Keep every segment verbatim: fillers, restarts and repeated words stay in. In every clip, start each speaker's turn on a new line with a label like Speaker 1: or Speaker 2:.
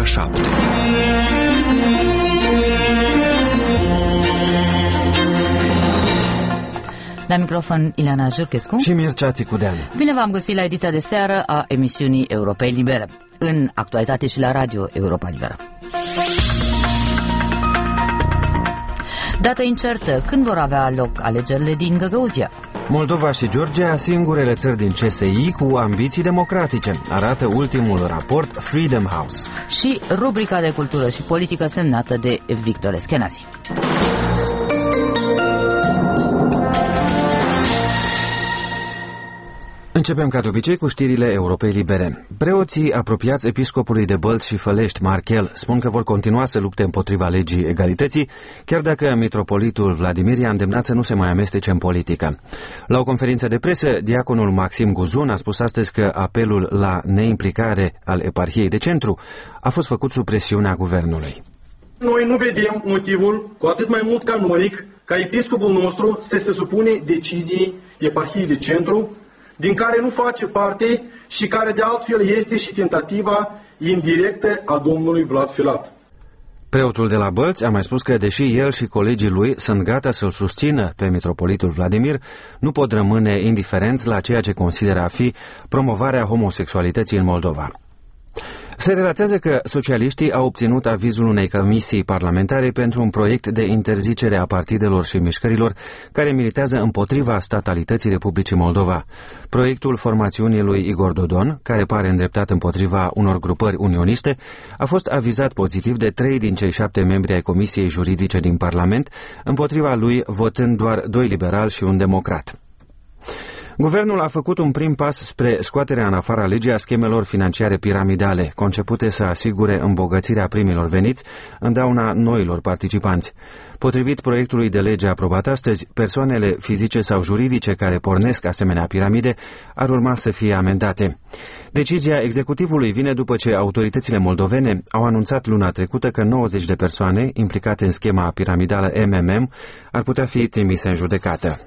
Speaker 1: șapte.
Speaker 2: La microfon Ileana Jurchescu
Speaker 3: și Mircea Țicudean.
Speaker 2: Bine v-am găsit la ediția de seară a emisiunii Europei Libere, în actualitate și la Radio Europa Liberă. Dată incertă, când vor avea loc alegerile din Găgăuzia?
Speaker 3: Moldova și Georgia, singurele țări din C S I cu ambiții democratice, arată ultimul raport Freedom House.
Speaker 2: Și rubrica de cultură și politică semnată de Victor Eschenazi.
Speaker 3: Începem ca de obicei cu știrile Europei Libere. Preoții apropiați episcopului de Bălți și Fălești, Marchel, spun că vor continua să lupte împotriva legii egalității, chiar dacă mitropolitul Vladimir i-a îndemnat să nu se mai amestece în politică. La o conferință de presă, diaconul Maxim Guzun a spus astăzi că apelul la neimplicare al eparhiei de centru a fost făcut sub presiunea guvernului.
Speaker 4: Noi nu vedem motivul, cu atât mai mult canonic, ca episcopul nostru să se supune deciziei eparhiei de centru, din care nu face parte și care de altfel este și tentativa indirectă a domnului Vlad Filat.
Speaker 3: Preotul de la Bălți a mai spus că, deși el și colegii lui sunt gata să-l susțină pe mitropolitul Vladimir, nu pot rămâne indiferenți la ceea ce consideră a fi promovarea homosexualității în Moldova. Se relatează că socialiștii au obținut avizul unei comisii parlamentare pentru un proiect de interzicere a partidelor și mișcărilor care militează împotriva statalității Republicii Moldova. Proiectul formațiunii lui Igor Dodon, care pare îndreptat împotriva unor grupări unioniste, a fost avizat pozitiv de trei din cei șapte membri ai Comisiei Juridice din Parlament, împotriva lui votând doar doi liberali și un democrat. Guvernul a făcut un prim pas spre scoaterea în afara legii a schemelor financiare piramidale, concepute să asigure îmbogățirea primilor veniți în dauna noilor participanți. Potrivit proiectului de lege aprobat astăzi, persoanele fizice sau juridice care pornesc asemenea piramide ar urma să fie amendate. Decizia executivului vine după ce autoritățile moldovene au anunțat luna trecută că nouăzeci de persoane implicate în schema piramidală M M M ar putea fi trimise în judecată.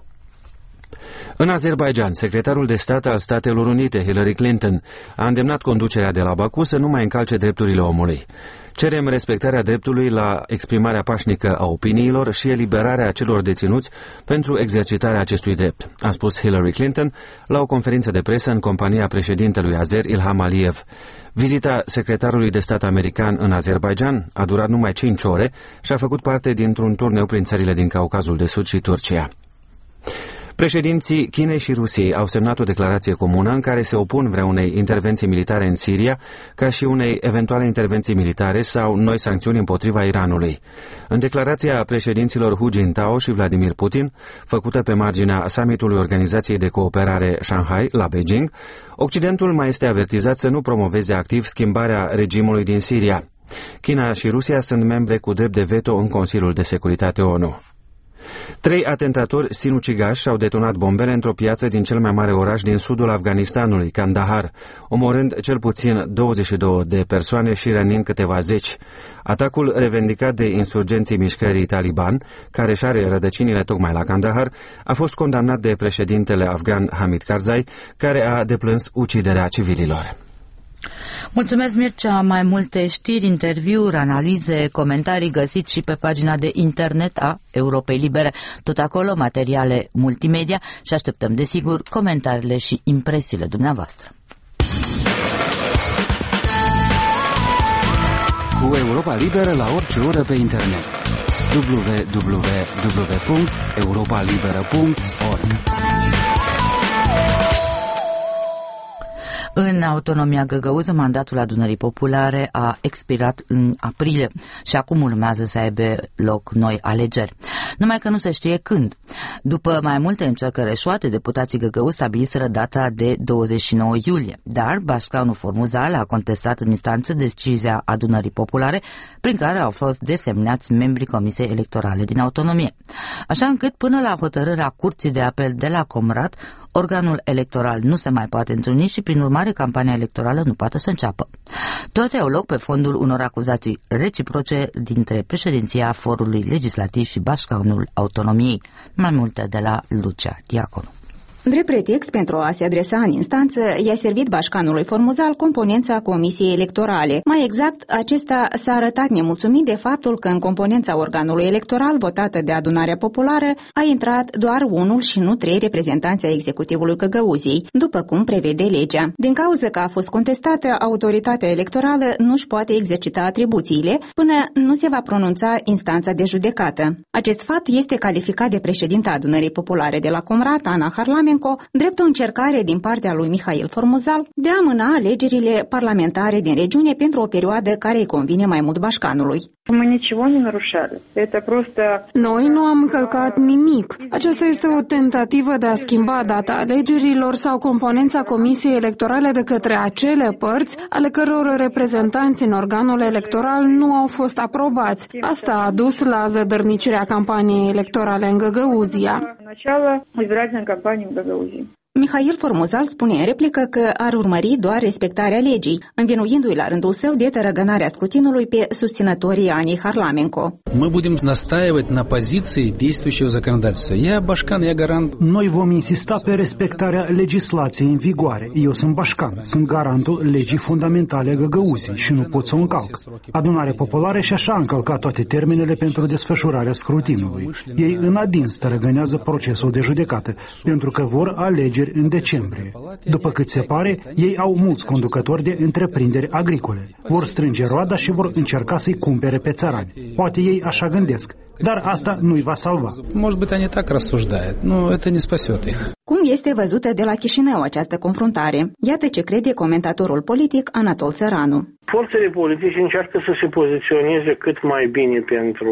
Speaker 3: În Azerbaidjan, secretarul de stat al Statelor Unite, Hillary Clinton, a îndemnat conducerea de la Baku să nu mai încalce drepturile omului. Cerem respectarea dreptului la exprimarea pașnică a opiniilor și eliberarea celor deținuți pentru exercitarea acestui drept, a spus Hillary Clinton la o conferință de presă în compania președintelui azer Ilham Aliyev. Vizita secretarului de stat american în Azerbaidjan a durat numai cinci ore și a făcut parte dintr-un turneu prin țările din Caucazul de Sud și Turcia. Președinții Chinei și Rusiei au semnat o declarație comună în care se opun vreunei intervenții militare în Siria, ca și unei eventuale intervenții militare sau noi sancțiuni împotriva Iranului. În declarația președinților Hu Jintao și Vladimir Putin, făcută pe marginea summitului Organizației de Cooperare Shanghai la Beijing, Occidentul mai este avertizat să nu promoveze activ schimbarea regimului din Siria. China și Rusia sunt membre cu drept de veto în Consiliul de Securitate ONU. Trei atentatori sinucigași au detonat bombele într-o piață din cel mai mare oraș din sudul Afganistanului, Kandahar, omorând cel puțin douăzeci și două de persoane și rănind câteva zeci. Atacul revendicat de insurgenții mișcării Taliban, care își are rădăcinile tocmai la Kandahar, a fost condamnat de președintele afgan Hamid Karzai, care a deplâns uciderea civililor.
Speaker 2: Mulțumesc, Mircea. Mai multe știri, interviuri, analize, comentarii găsiți și pe pagina de internet a Europei Libere. Tot acolo materiale multimedia și așteptăm, desigur, comentariile și impresiile dumneavoastră.
Speaker 5: Cu Europa Liberă la orice oră pe internet. w w w punct europa liberă punct org.
Speaker 2: În autonomia Găgăuză, mandatul Adunării Populare a expirat în aprilie și acum urmează să aibă loc noi alegeri. Numai că nu se știe când. După mai multe încercări eșuate, deputații Găgăuzi stabiliseră data de douăzeci și nouă iulie, dar Bașcanu Formuzal a contestat în instanță decizia Adunării Populare, prin care au fost desemnați membrii Comisiei Electorale din autonomie. Așa încât, până la hotărârea Curții de Apel de la Comrat, organul electoral nu se mai poate întruni și, prin urmare, campania electorală nu poate să înceapă. Toate au loc pe fondul unor acuzații reciproce dintre președinția Forului Legislativ și Bașcanul Autonomiei. Mai multe de la Lucia Diaconu.
Speaker 1: Drept pretext pentru a se adresa în instanță, i-a servit bașcanului Formuzal componența Comisiei Electorale. Mai exact, acesta s-a arătat nemulțumit de faptul că în componența organului electoral votată de Adunarea Populară a intrat doar unul și nu trei reprezentanți ai executivului Găgăuziei, după cum prevede legea. Din cauza că a fost contestată, autoritatea electorală nu-și poate exercita atribuțiile până nu se va pronunța instanța de judecată. Acest fapt este calificat de președinta Adunării Populare de la Comrat, Ana Harlamenko, drept o încercare din partea lui Mihail Formuzal de a amâna alegerile parlamentare din regiune pentru o perioadă care îi convine mai mult bașcanului.
Speaker 6: Noi nu am încălcat nimic. Aceasta este o tentativă de a schimba data alegerilor sau componența Comisiei Electorale de către acele părți ale căror reprezentanți în organul electoral nu au fost aprobați. Asta a dus la zădărnicirea campaniei electorale în Găgăuzia.
Speaker 1: Mihail Formuzal spune în replică că ar urmări doar respectarea legii, învinuindu-i la rândul său de tărăgânarea scrutinului pe susținătorii Anei Harlamenko.
Speaker 7: Noi vom insista pe respectarea legislației în vigoare. Eu sunt bașcan, sunt garantul legii fundamentale a Găgăuziei și nu pot să o încalc. Adunarea Populară și așa a încălcat toate termenele pentru desfășurarea scrutinului. Ei în adins tărăgânează procesul de judecată, pentru că vor alege în decembrie. După cât se pare, ei au mulți conducători de întreprinderi agricole. Vor strânge roada și vor încerca să-i cumpere pe țărani. Poate ei așa gândesc, dar asta nu-i va salva.
Speaker 1: Cum este văzută de la Chișinău această confruntare? Iată ce crede comentatorul politic Anatol Țăranu.
Speaker 8: Forțele politice încearcă să se poziționeze cât mai bine pentru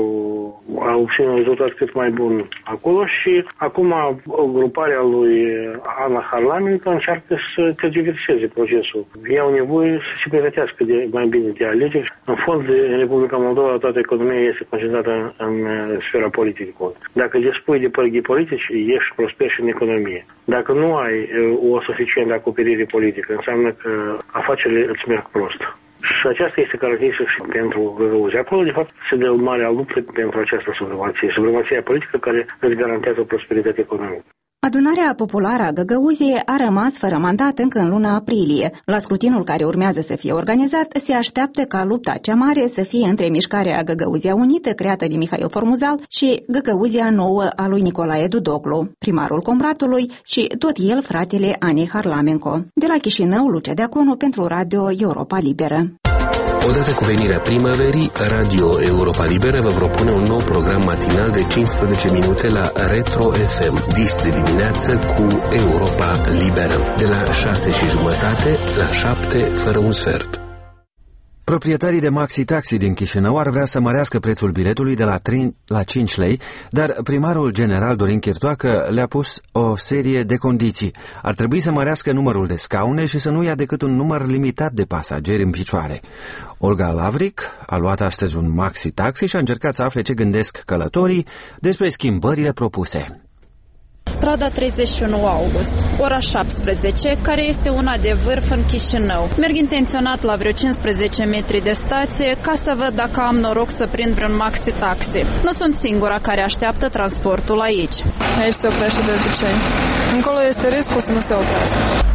Speaker 8: a obține un rezultat cât mai bun acolo și acum gruparea lui Ana Harlamenko încearcă să tergiverseze procesul. Ei au nevoie să se pregătească de, mai bine de alegeri. În fond, în Republica Moldova toată economia este concentrată în, în sfera politică. Dacă dispui de pârghii politici, ești prosper și în economie. Dacă nu ai o suficientă acoperire politică, înseamnă că afacerile îți merg prost. Și aceasta este caracteristică și pentru Găgăuzia. Acolo, de fapt, se dă o mare luptă pentru această supremație, supremația politică care îți garantează o prosperitate economică.
Speaker 1: Adunarea Populară a Găgăuziei a rămas fără mandat încă în luna aprilie. La scrutinul care urmează să fie organizat, se așteaptă ca lupta cea mare să fie între mișcarea Găgăuzia Unită, creată de Mihail Formuzal, și Găgăuzia Nouă a lui Nicolae Dudoglu, primarul Comratului și tot el fratele Anei Harlamenko. De la Chișinău, Lucia Deaconu pentru Radio Europa Liberă.
Speaker 9: Odată cu venirea primăverii, Radio Europa Liberă vă propune un nou program matinal de cincisprezece minute la Retro F M, dis de dimineață cu Europa Liberă, de la șase și jumătate la șapte fără un sfert.
Speaker 3: Proprietarii de maxi-taxi din Chișinău ar vrea să mărească prețul biletului de la trei la cinci lei, dar primarul general Dorin Chirtoacă le-a pus o serie de condiții. Ar trebui să mărească numărul de scaune și să nu ia decât un număr limitat de pasageri în picioare. Olga Lavric a luat astăzi un maxi-taxi și a încercat să afle ce gândesc călătorii despre schimbările propuse.
Speaker 10: Strada treizeci și unu august, ora șaptesprezece, care este una de vârf în Chișinău. Merg intenționat la vreo cincisprezece metri de stație ca să văd dacă am noroc să prind vreun maxi-taxi. Nu sunt singura care așteaptă transportul aici.
Speaker 11: Aici se oprește de obicei. Încolo este riscul să nu se oprească.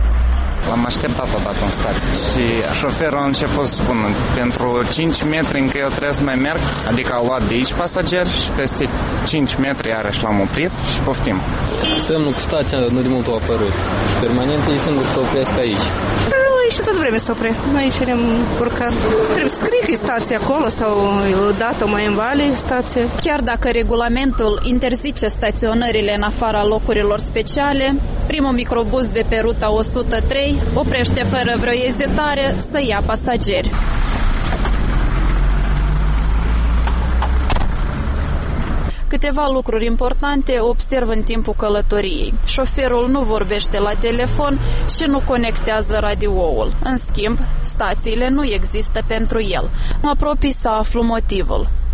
Speaker 12: L-am așteptat odată în stație și șoferul a început să spună pentru cinci metri încă eu trebuie să mai merg, adică au luat de aici pasageri și peste cinci metri iarăși l-am oprit și poftim.
Speaker 13: Semnul cu stația nu de mult a apărut și permanent e singur să opresc aici.
Speaker 11: Și tot vreme să opre. Aici le-am urcat. Trebuie să scrie că e stație acolo sau o dată mai în vale stație.
Speaker 10: Chiar dacă regulamentul interzice staționările în afara locurilor speciale, primul microbuz de pe ruta o sută trei oprește fără vreo ezitare să ia pasageri. Câteva lucruri importante observ în timpul călătoriei. Șoferul nu vorbește la telefon și nu conectează radioul. În schimb, stațiile nu există pentru el. Mă apropii să aflu motivul.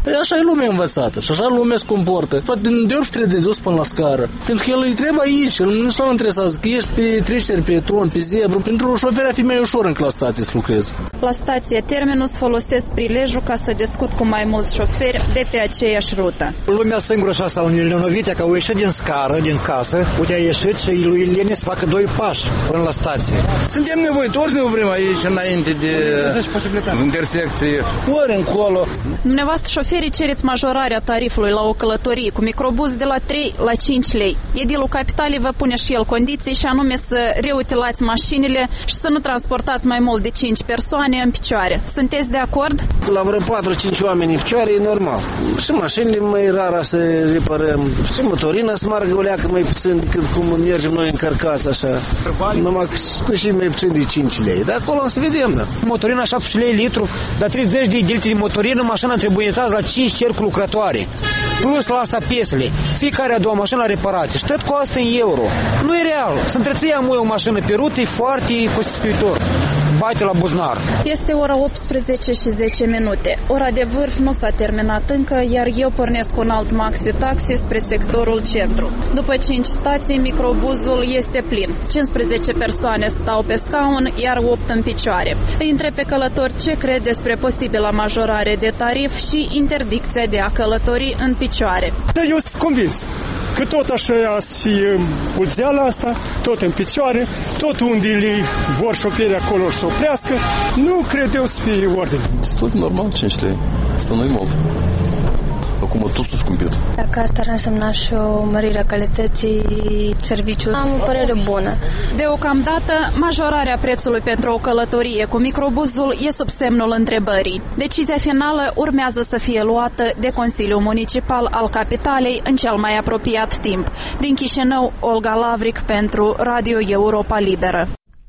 Speaker 14: Păi așa e lumea învățată și așa lumea se comportă. Toate de ori trebuie de dus până la scară. Pentru că el îi trebuie aici, el nu s-a interesat că ești pe treceri, pe tron, pe zebru. Pentru șofer ar fi mai ușor în la stație să lucrezi.
Speaker 10: La stație Terminus folosesc prilejul ca să discut cu mai mulți șoferi de pe aceeași rută.
Speaker 15: Lumea singură așa sau nenovite că au ieșit din scară, din casă, uite a ieșit și lui Lene să facă doi pași până la stație.
Speaker 16: Suntem nevoitori, ne oprim aici înainte de intersecție.
Speaker 14: Ori încolo.
Speaker 10: Dumneavoastră șoferii cereți majorarea tarifului la o călătorie cu microbuz de la trei la cinci lei. Edilul Capitalei vă pune și el condiții și anume să reutilați mașinile și să nu transportați mai mult de cinci persoane în picioare. Sunteți de acord?
Speaker 14: La vreo patru-cinci oameni în picioare e normal. Și mașinile mai rar să reparăm. Și motorina să margă o leacă mai puțin decât cum mergem noi încărcați așa. Numai că și mai puțin de cinci lei. Dar acolo să vedem, da.
Speaker 15: Motorina șaptesprezece lei litru, dar treizeci de litri de motorină, mașina întrebuiețează la cinci cercuri lucrătoare. Plus la asta piesele. Fiecare a doua mașină la reparație. Și tot costă în euro. Nu e real. Să întreții amui o mașină pe rută e foarte costisitor. Bate la buzunar.
Speaker 10: Este ora optsprezece și zece minute. Ora de vârf nu s-a terminat încă, iar eu pornesc un alt maxi-taxi spre sectorul centru. După cinci stații, microbuzul este plin. cincisprezece persoane stau pe scaun, iar opt în picioare. Îi întreb pe călători ce cred despre posibila majorare de tarif și interdicția de a călători în picioare.
Speaker 17: Eu sunt convins că tot așa să fie pulzeala asta, tot în picioare, tot unde le vor șoferii acolo să oprească, nu cred eu să fie ordine.
Speaker 13: Este tot normal, cinci lei. Asta nu e mult. Acum tot s-a scumpit.
Speaker 18: Dacă asta ar însemna și o mărire a calității serviciului, am o părere bună.
Speaker 10: Deocamdată, majorarea prețului pentru o călătorie cu microbuzul e sub semnul întrebării. Decizia finală urmează să fie luată de Consiliul Municipal al Capitalei în cel mai apropiat timp. Din Chișinău, Olga Lavric pentru Radio Europa Liberă.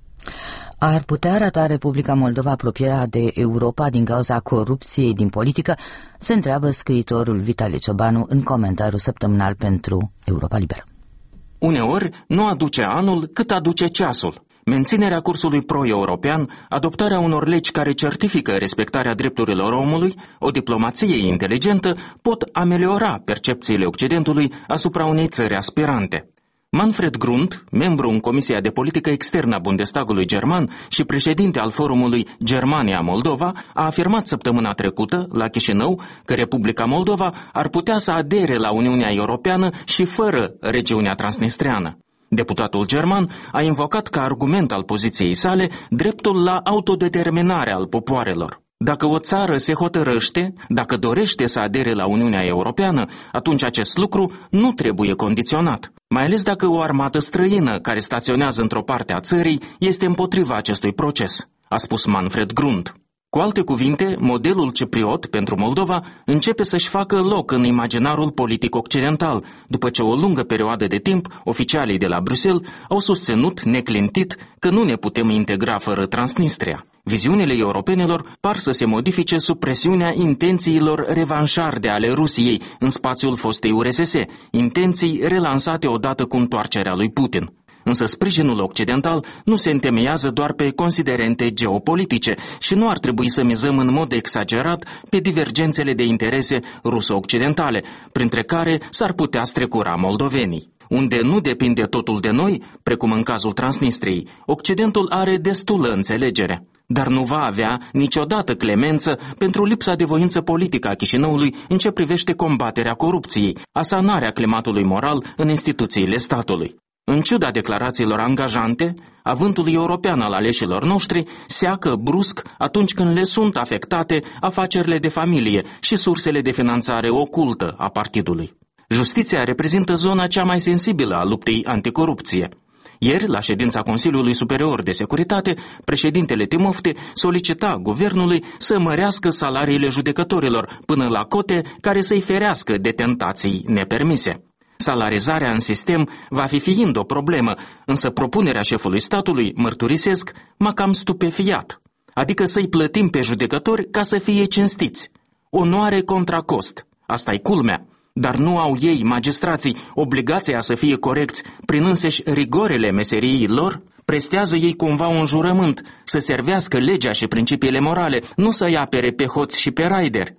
Speaker 2: Ar putea arăta Republica Moldova apropierea de Europa din cauza corupției din politică? Se întreabă scriitorul Vitalie Ciobanu în comentariul săptămânal pentru Europa Liberă.
Speaker 19: Uneori nu aduce anul cât aduce ceasul. Menținerea cursului pro-european, adoptarea unor legi care certifică respectarea drepturilor omului, o diplomație inteligentă pot ameliora percepțiile Occidentului asupra unei țări aspirante. Manfred Grund, membru în Comisia de Politică Externă a Bundestagului German și președinte al forumului Germania-Moldova, a afirmat săptămâna trecută, la Chișinău, că Republica Moldova ar putea să adere la Uniunea Europeană și fără regiunea transnistreană. Deputatul german a invocat ca argument al poziției sale dreptul la autodeterminare al popoarelor. Dacă o țară se hotărăște, dacă dorește să adere la Uniunea Europeană, atunci acest lucru nu trebuie condiționat, mai ales dacă o armată străină care staționează într-o parte a țării este împotriva acestui proces, a spus Manfred Grund. Cu alte cuvinte, modelul cipriot pentru Moldova începe să-și facă loc în imaginarul politic occidental, după ce o lungă perioadă de timp, oficialii de la Bruxelles au susținut neclintit că nu ne putem integra fără Transnistria. Viziunile europenelor par să se modifice sub presiunea intențiilor revanșarde ale Rusiei în spațiul fostei U R S S, intenții relansate odată cu întoarcerea lui Putin. Însă sprijinul occidental nu se întemeiază doar pe considerente geopolitice și nu ar trebui să mizăm în mod exagerat pe divergențele de interese ruso-occidentale, printre care s-ar putea strecura moldovenii. Unde nu depinde totul de noi, precum în cazul Transnistriei, Occidentul are destulă înțelegere, dar nu va avea niciodată clemență pentru lipsa de voință politică a Chișinăului în ce privește combaterea corupției, asanarea climatului moral în instituțiile statului. În ciuda declarațiilor angajante, avântul european al aleșilor noștri seacă brusc atunci când le sunt afectate afacerile de familie și sursele de finanțare ocultă a partidului. Justiția reprezintă zona cea mai sensibilă a luptei anticorupție. Ieri, la ședința Consiliului Superior de Securitate, președintele Timofte solicita guvernului să mărească salariile judecătorilor până la cote care să-i ferească de tentații nepermise. Salarizarea în sistem va fi fiind o problemă, însă propunerea șefului statului, mărturisesc, m-a cam stupefiat. Adică să-i plătim pe judecători ca să fie cinstiți. Onoare contra cost. Asta-i culmea. Dar nu au ei, magistrații, obligația să fie corecți prin însăși rigorele meseriei lor? Prestează ei cumva un jurământ să servească legea și principiile morale, nu să-i apere pe hoți și pe raideri?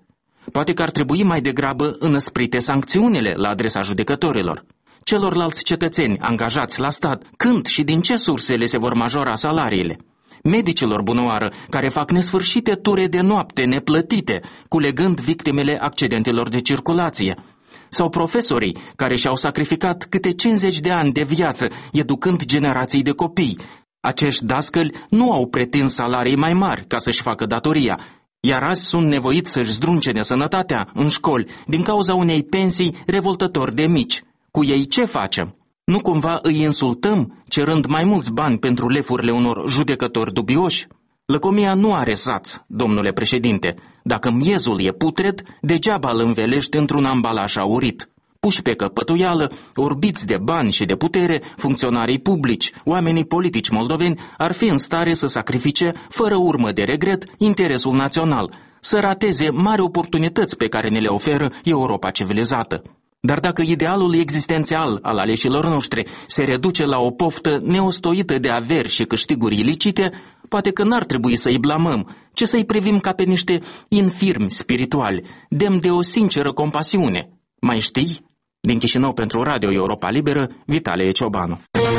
Speaker 19: Poate că ar trebui mai degrabă înăsprite sancțiunile la adresa judecătorilor. Celorlalți cetățeni angajați la stat, când și din ce surse le se vor majora salariile? Medicilor bunoară, care fac nesfârșite ture de noapte neplătite, culegând victimele accidentelor de circulație. Sau profesorii, care și-au sacrificat câte cincizeci de ani de viață, educând generații de copii. Acești dascăli nu au pretins salarii mai mari ca să-și facă datoria, iar azi sunt nevoiți să-și zdruncene sănătatea în școli din cauza unei pensii revoltător de mici. Cu ei ce facem? Nu cumva îi insultăm, cerând mai mulți bani pentru lefurile unor judecători dubioși? Lăcomia nu are saț, domnule președinte. Dacă miezul e putred, degeaba îl învelești într-un ambalaj aurit. Puși pe căpătuială, orbiți de bani și de putere, funcționarii publici, oamenii politici moldoveni ar fi în stare să sacrifice, fără urmă de regret, interesul național, să rateze mari oportunități pe care ne le oferă Europa civilizată. Dar dacă idealul existențial al aleșilor noștri se reduce la o poftă neostoită de averi și câștiguri ilicite, poate că n-ar trebui să-i blamăm, ci să-i privim ca pe niște infirmi spirituali, demn de o sinceră compasiune. Mai știi? Din Chișinău pentru Radio Europa Liberă, Vitalie Ciobanu.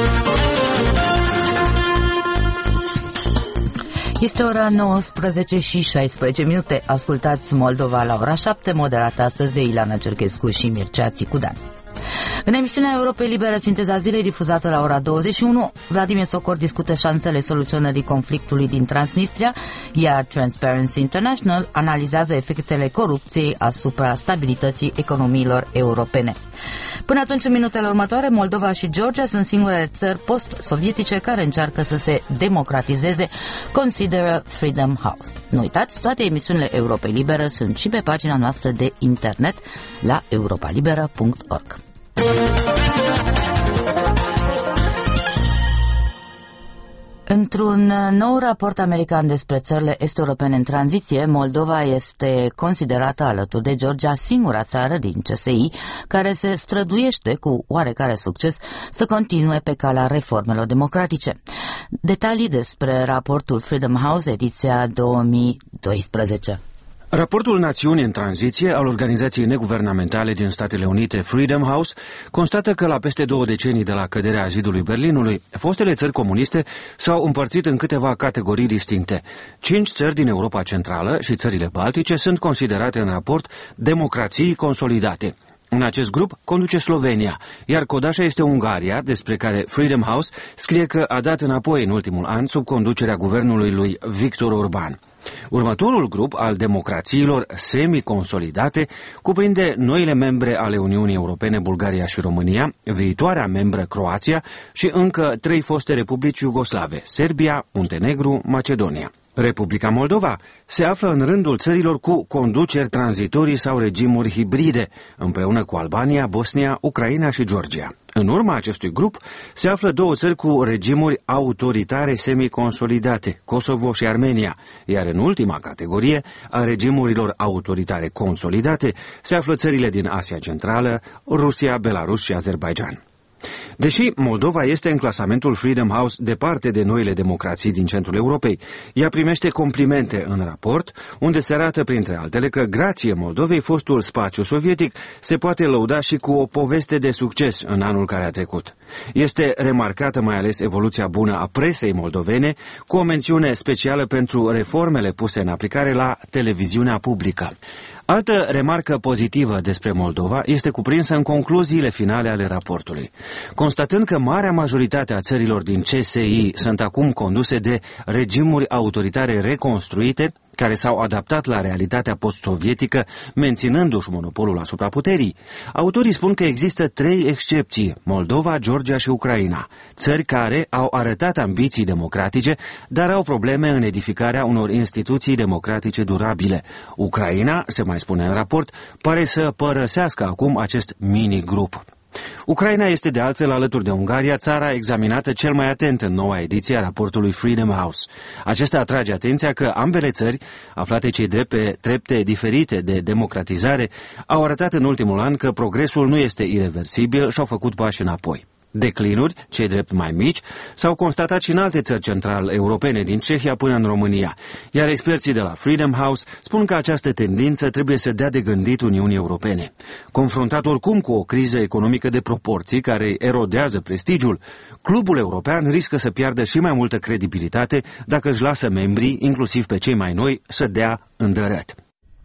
Speaker 2: Este ora nouăsprezece și șaisprezece minute. Ascultați Moldova la ora șapte, moderată astăzi de Ilana Cerchescu și Mircea Țicudan. În emisiunea Europei Libere, Sinteza Zilei, difuzată la ora douăzeci și unu, Vladimir Socor discută șansele soluționării conflictului din Transnistria, iar Transparency International analizează efectele corupției asupra stabilității economiilor europene. Până atunci, în minutele următoare, Moldova și Georgia sunt singurele țări post-sovietice care încearcă să se democratizeze, consideră Freedom House. Nu uitați, toate emisiunile Europei Libere sunt și pe pagina noastră de internet la europa liberă punct org. Într-un nou raport american despre țările est-europene în tranziție, Moldova este considerată alături de Georgia singura țară din C S I care se străduiește cu oarecare succes să continue pe calea reformelor democratice. Detalii despre raportul Freedom House, ediția două mii doisprezece.
Speaker 3: Raportul Națiuni în tranziție al organizației neguvernamentale din Statele Unite Freedom House constată că la peste două decenii de la căderea zidului Berlinului, fostele țări comuniste s-au împărțit în câteva categorii distincte. Cinci țări din Europa Centrală și țările Baltice sunt considerate în raport democrații consolidate. În acest grup conduce Slovenia, iar codașa este Ungaria, despre care Freedom House scrie că a dat înapoi în ultimul an sub conducerea guvernului lui Victor Orban. Următorul grup al democrațiilor semi-consolidate cuprinde noile membre ale Uniunii Europene, Bulgaria și România, viitoarea membră Croația și încă trei foste republici iugoslave, Serbia, Muntenegru, Macedonia. Republica Moldova se află în rândul țărilor cu conduceri tranzitorii sau regimuri hibride, împreună cu Albania, Bosnia, Ucraina și Georgia. În urma acestui grup se află două țări cu regimuri autoritare semi-consolidate, Kosovo și Armenia, iar în ultima categorie a regimurilor autoritare consolidate se află țările din Asia Centrală, Rusia, Belarus și Azerbaidjan. Deși Moldova este în clasamentul Freedom House departe de noile democrații din centrul Europei, ea primește complimente în raport, unde se arată printre altele că, grație Moldovei, fostul spațiu sovietic se poate lăuda și cu o poveste de succes în anul care a trecut. Este remarcată mai ales evoluția bună a presei moldovene, cu o mențiune specială pentru reformele puse în aplicare la televiziunea publică. Altă remarcă pozitivă despre Moldova este cuprinsă în concluziile finale ale raportului. Constatând că marea majoritate a țărilor din C S I sunt acum conduse de regimuri autoritare reconstruite, care s-au adaptat la realitatea post-sovietică, menținându-și monopolul asupra puterii, autorii spun că există trei excepții, Moldova, Georgia și Ucraina, țări care au arătat ambiții democratice, dar au probleme în edificarea unor instituții democratice durabile. Ucraina, se mai spune în raport, pare să părăsească acum acest mini-grup. Ucraina este de altfel, alături de Ungaria, țara examinată cel mai atent în noua ediție a raportului Freedom House. Acesta atrage atenția că ambele țări, aflate cei drept pe trepte diferite de democratizare, au arătat în ultimul an că progresul nu este ireversibil și au făcut pași înapoi. Declinuri, cei drept mai mici, s-au constatat și în alte țări central-europene, din Cehia până în România, iar experții de la Freedom House spun că această tendință trebuie să dea de gândit Uniunii Europene. Confruntat oricum cu o criză economică de proporții care erodează prestigiul, clubul european riscă să piardă și mai multă credibilitate dacă își lasă membrii, inclusiv pe cei mai noi, să dea îndărăt.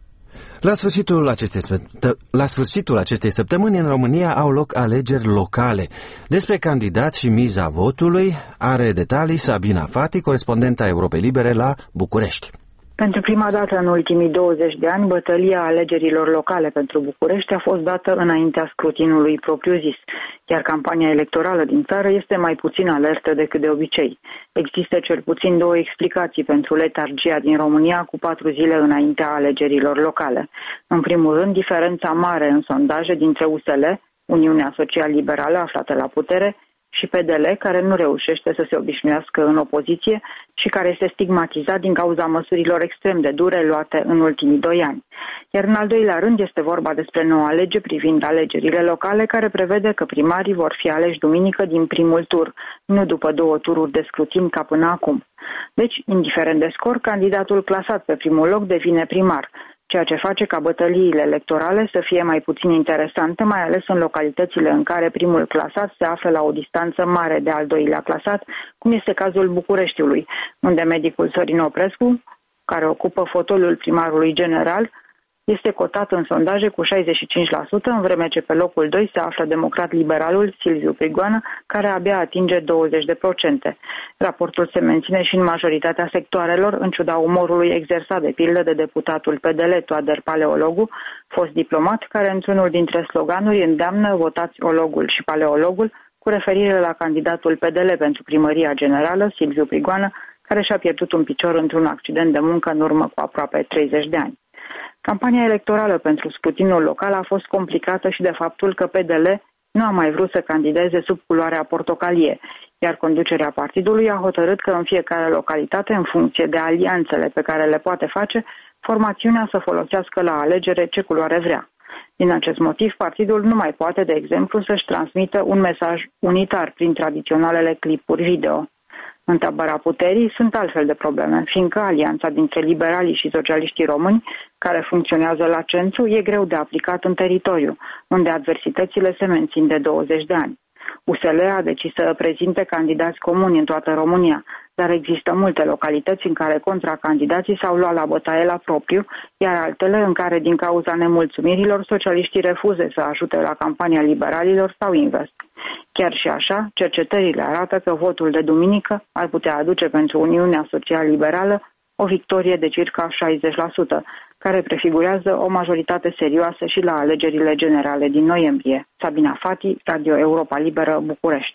Speaker 3: La sfârșitul, acestei, la sfârșitul acestei săptămâni în România au loc alegeri locale. Despre candidați și miza votului are detalii Sabina Fati, corespondenta Europei Libere la București.
Speaker 20: Pentru prima dată în ultimii douăzeci de ani, bătălia alegerilor locale pentru București a fost dată înaintea scrutinului propriu-zis, iar campania electorală din țară este mai puțin alertă decât de obicei. Există cel puțin două explicații pentru letargia din România cu patru zile înaintea alegerilor locale. În primul rând, diferența mare în sondaje dintre U S L, Uniunea Social-Liberală aflată la putere, și P D L, care nu reușește să se obișnuiască în opoziție și care este stigmatizat din cauza măsurilor extrem de dure luate în ultimii doi ani. Iar în al doilea rând este vorba despre noua lege privind alegerile locale, care prevede că primarii vor fi aleși duminică din primul tur, nu după două tururi de scrutin ca până acum. Deci, indiferent de scor, candidatul clasat pe primul loc devine primar, ceea ce face ca bătăliile electorale să fie mai puțin interesante, mai ales în localitățile în care primul clasat se află la o distanță mare de al doilea clasat, cum este cazul Bucureștiului, unde medicul Sorin Oprescu, care ocupă fotoliul primarului general, este cotat în sondaje cu șaizeci și cinci la sută, în vreme ce pe locul doi se află democrat-liberalul Silviu Prigoană, care abia atinge douăzeci la sută. Raportul se menține și în majoritatea sectoarelor, în ciuda umorului exersat de pildă de deputatul P D L Toader Paleologu, fost diplomat, care într-unul dintre sloganuri îndeamnă votați ologul și paleologul, cu referire la candidatul P D L pentru primăria generală, Silviu Prigoană, care și-a pierdut un picior într-un accident de muncă în urmă cu aproape treizeci de ani. Campania electorală pentru scrutinul local a fost complicată și de faptul că P D L nu a mai vrut să candideze sub culoarea portocalie, iar conducerea partidului a hotărât că în fiecare localitate, în funcție de alianțele pe care le poate face, formațiunea să folosească la alegere ce culoare vrea. Din acest motiv, partidul nu mai poate, de exemplu, să-și transmită un mesaj unitar prin tradiționalele clipuri video. În tabăra puterii sunt altfel de probleme, fiindcă alianța dintre liberalii și socialiștii români, care funcționează la centru, e greu de aplicat în teritoriu, unde adversitățile se mențin de douăzeci de ani. U S L a decis să prezinte candidați comuni în toată România, dar există multe localități în care contracandidații s-au luat la bătaie la propriu, iar altele în care, din cauza nemulțumirilor, socialiștii refuză să ajute la campania liberalilor sau invers. Chiar și așa, cercetările arată că votul de duminică ar putea aduce pentru Uniunea Social-Liberală o victorie de circa șaizeci la sută, care prefigurează o majoritate serioasă și la alegerile generale din noiembrie. Sabina Fati, Radio Europa Liberă, București.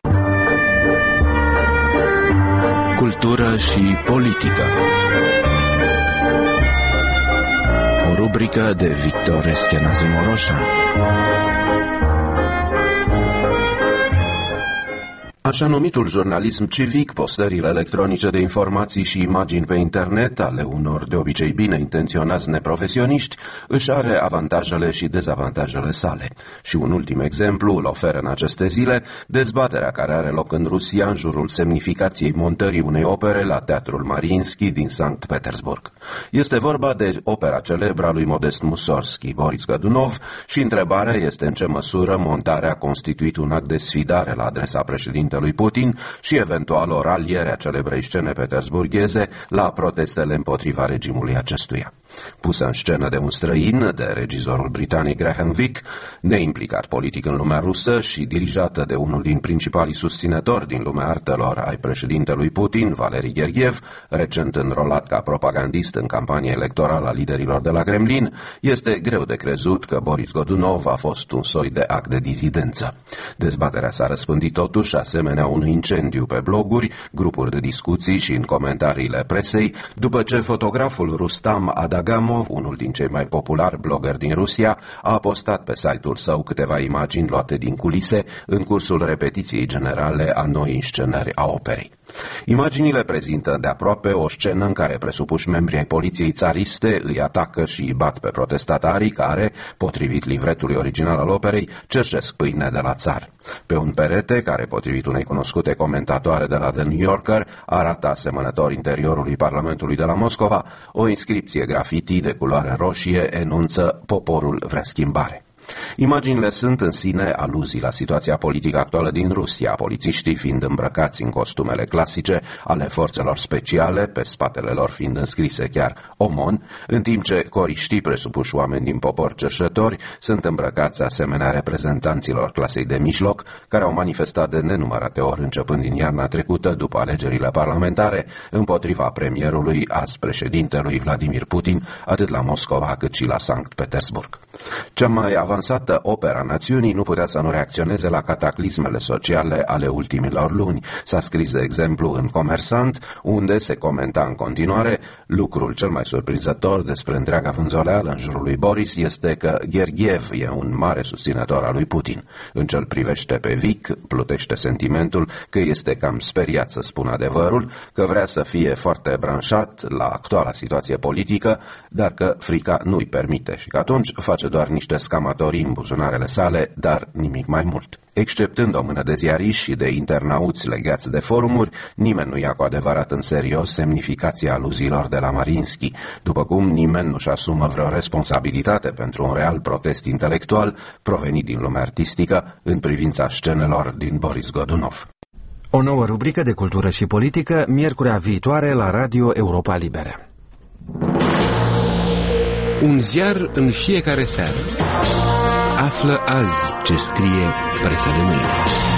Speaker 21: Cultură și politică. O rubrică de Victor Eschenazi Moroșa.
Speaker 22: Așa numitul jurnalism civic, postările electronice de informații și imagini pe internet ale unor de obicei bine intenționați neprofesioniști, își are avantajele și dezavantajele sale. Și un ultim exemplu îl oferă în aceste zile dezbaterea care are loc în Rusia în jurul semnificației montării unei opere la Teatrul Mariinski din Sankt Petersburg. Este vorba de opera celebră a lui Modest Mussorgsky, Boris Godunov, și întrebarea este în ce măsură montarea a constituit un act de sfidare la adresa președintelui lui Putin și eventual o raliere a celebrei scene petersburgheze la protestele împotriva regimului acestuia. Pusă în scenă de un străin, de regizorul britanic Graham Vick, neimplicat politic în lumea rusă și dirijată de unul din principalii susținători din lumea artelor ai președintelui Putin, Valeri Gergiev, recent înrolat ca propagandist în campania electorală a liderilor de la Kremlin, este greu de crezut că Boris Godunov a fost un soi de act de dizidență. Dezbaterea s-a răspândit totuși asemenea unui incendiu pe bloguri, grupuri de discuții și în comentariile presei, după ce fotograful Rustam Adagamov, unul din cei mai populari blogeri din Rusia, a postat pe site-ul său câteva imagini luate din culise în cursul repetiției generale a noii înscenări a operei. Imaginile prezintă de aproape o scenă în care presupuși membrii ai poliției țariste îi atacă și îi bat pe protestatarii care, potrivit livretului original al operei, cerșesc pâine de la țar. Pe un perete, care, potrivit unei cunoscute comentatoare de la The New Yorker, arată asemănător interiorului Parlamentului de la Moscova, o inscripție graffiti de culoare roșie enunță "Poporul vrea schimbare". Imaginile sunt în sine aluzii la situația politică actuală din Rusia, polițiștii fiind îmbrăcați în costumele clasice ale forțelor speciale, pe spatele lor fiind înscrise chiar OMON, în timp ce coriștii, presupuși oameni din popor cerșători, sunt îmbrăcați asemenea reprezentanților clasei de mijloc, care au manifestat de nenumărate ori începând din iarna trecută, după alegerile parlamentare, împotriva premierului, azi președintelui Vladimir Putin, atât la Moscova cât și la Sankt Petersburg. Cea mai avansată opera națiunii nu putea să nu reacționeze la cataclismele sociale ale ultimilor luni. S-a scris, de exemplu, în Comersant, unde se comenta în continuare: lucrul cel mai surprinzător despre întreaga vânzoleală în jurul lui Boris este că Ghergiev e un mare susținător al lui Putin. În ce-l privește pe Vic, plutește sentimentul că este cam speriat să spună adevărul, că vrea să fie foarte branșat la actuala situație politică, dar că frica nu-i permite și că atunci face doar niște scamatorii în buzunarele sale, dar nimic mai mult. Exceptând o mână de ziariști și de internauți legați de forumuri, nimeni nu ia cu adevărat în serios semnificația aluziilor de la Marinski, după cum nimeni nu-și asumă vreo responsabilitate pentru un real protest intelectual provenit din lumea artistică în privința scenelor din Boris Godunov.
Speaker 3: O nouă rubrică de cultură și politică, miercurea viitoare la Radio Europa Liberă.
Speaker 9: Un ziar în fiecare seară. Află azi ce scrie presa de mâine.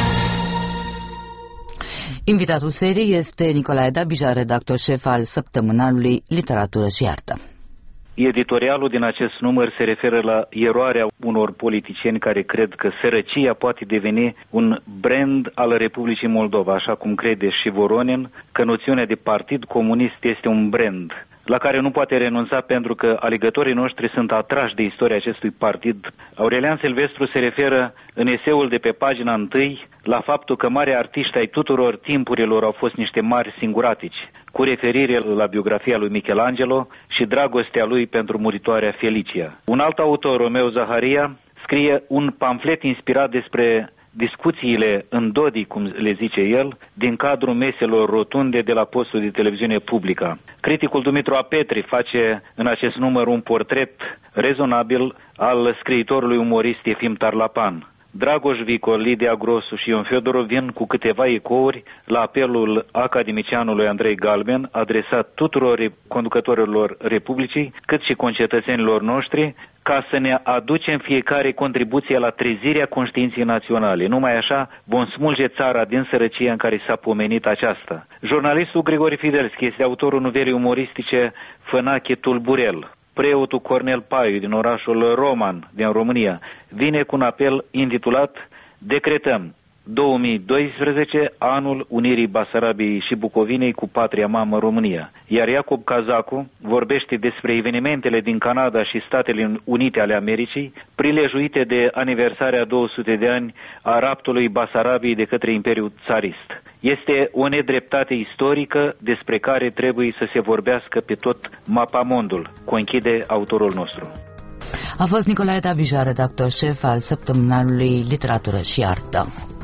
Speaker 2: Invitatul serii este Nicolae Dabija, redactor șef al săptămânalului Literatură și Artă.
Speaker 4: Editorialul din acest număr se referă la eroarea unor politicieni care cred că sărăcia poate deveni un brand al Republicii Moldova, așa cum crede și Voronin că noțiunea de partid comunist este un brand la care nu poate renunța pentru că alegătorii noștri sunt atrași de istoria acestui partid. Aurelian Silvestru se referă în eseul de pe pagina întâi la faptul că mari artiști ai tuturor timpurilor au fost niște mari singuratici, cu referire la biografia lui Michelangelo și dragostea lui pentru muritoarea Felicia. Un alt autor, Romeo Zaharia, scrie un pamflet inspirat despre discuțiile în Dodi, cum le zice el, din cadrul meselor rotunde de la postul de televiziune publică. Criticul Dumitru Apetri face în acest număr un portret rezonabil al scriitorului umorist Efim Tarlapan. Dragoș Vico, Lidia Grosu și Ion Fiodorov vin cu câteva ecouri la apelul academicianului Andrei Galben, adresat tuturor conducătorilor Republicii, cât și concetățenilor noștri, ca să ne aducem fiecare contribuție la trezirea conștiinței naționale. Numai așa vom smulge țara din sărăcia în care s-a pomenit aceasta. Jurnalistul Grigori Fidelski este autorul novelei umoristice Fănache Tulburel. Preotul Cornel Paiu din orașul Roman din România vine cu un apel intitulat Decretăm două mii doisprezece, anul unirii Basarabiei și Bucovinei cu patria mamă România. Iar Iacob Cazacu vorbește despre evenimentele din Canada și Statele Unite ale Americii, prilejuite de aniversarea două sute de ani a raptului Basarabiei de către Imperiul Țarist. Este o nedreptate istorică despre care trebuie să se vorbească pe tot mapamondul, conchide autorul nostru.
Speaker 2: A fost Nicolae Dabija, redactor șef al săptămânalului Literatură și Artă.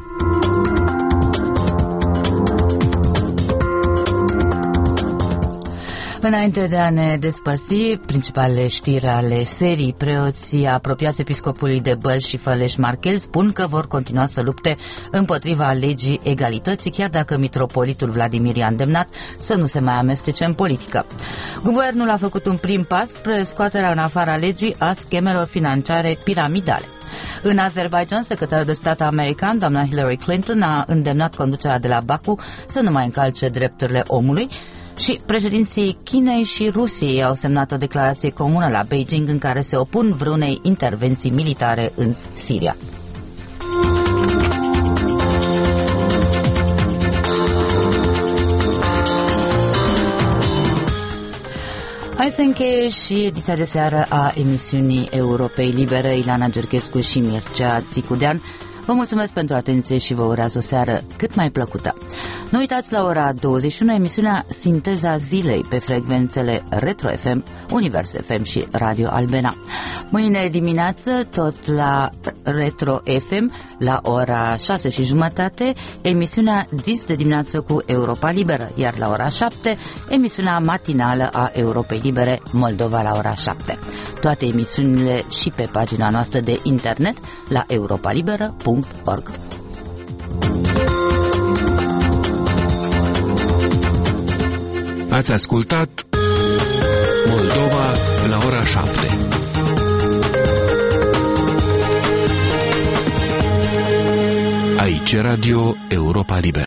Speaker 2: Înainte de a ne despărți, principalele știri ale serii, preoții apropiați episcopului de Bălți și Făleș-Marchel spun că vor continua să lupte împotriva legii egalității, chiar dacă mitropolitul Vladimir i-a îndemnat să nu se mai amestece în politică. Guvernul a făcut un prim pas spre scoaterea în afara legii a schemelor financiare piramidale. În Azerbaijan, secretarul de stat american, doamna Hillary Clinton, a îndemnat conducerea de la Baku să nu mai încalce drepturile omului și președinții Chinei și Rusiei au semnat o declarație comună la Beijing în care se opun vreunei intervenții militare în Siria. Hai să încheie și ediția de seară a emisiunii Europei Libere. Ilana Gerchescu și Mircea Țicudean vă mulțumesc pentru atenție și vă urez o seară cât mai plăcută. Nu uitați la ora douăzeci și unu emisiunea Sinteza Zilei pe frecvențele Retro F M, Univers F M și Radio Albena. Mâine dimineață, tot la Retro F M, la ora șase și jumătate, emisiunea Dis de dimineață cu Europa Liberă, iar la ora șapte, emisiunea matinală a Europei Libere, Moldova la ora șapte. Toate emisiunile și pe pagina noastră de internet la europalibera punct org.
Speaker 9: Ați ascultat Moldova la ora șapte. Aici Radio Europa Liberă.